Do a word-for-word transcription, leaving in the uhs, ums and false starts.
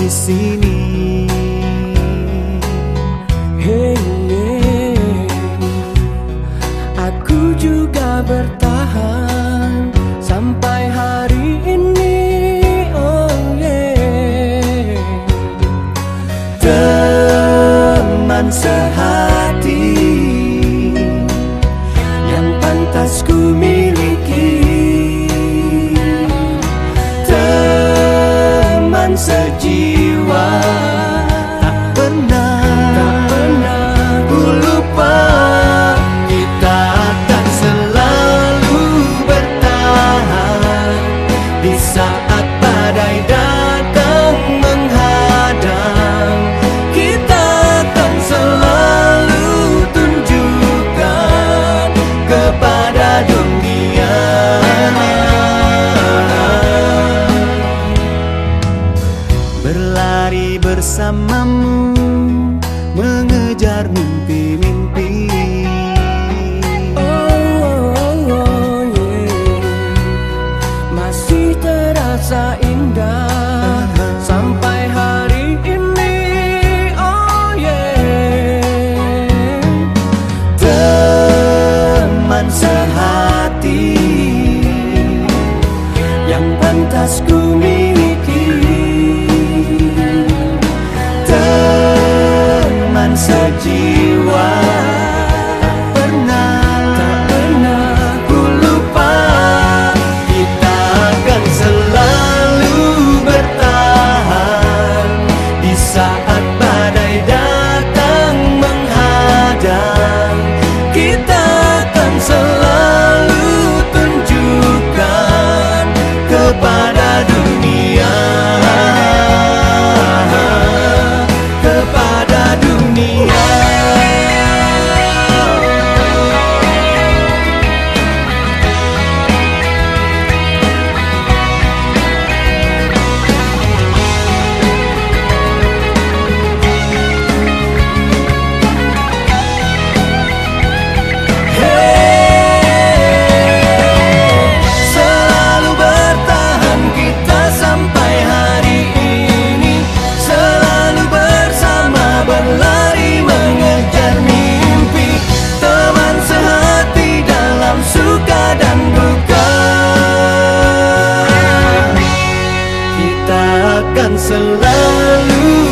di sini. Hey, hey, aku juga bertahan sampai hari ini. Oh yeah, teman sehati yang pantas ku miliki, teman sejiwa. Tak pernah, tak pernah ku lupa, kita akan selalu bertahan di saat badai datang menghadang. Kita akan selalu tunjukkan kepada dunia, berlari bersamamu mengejar mimpi-mimpi. oh, oh, oh, yeah. Masih terasa indah sampai hari ini. Oh yeah, Teman sehati yang pantas ku miliki, teman sejiwa. Tak pernah, tak pernah ku lupa, kita akan selalu bertahan di saat badai datang menghadang. Kita akan selalu tunjukkan kepada dunia, kepada dunia. Selalu bertahan kita sampai hari ini, selalu bersama berlari mengejar mimpi, teman sehati dalam suka dan duka. Kita akan selalu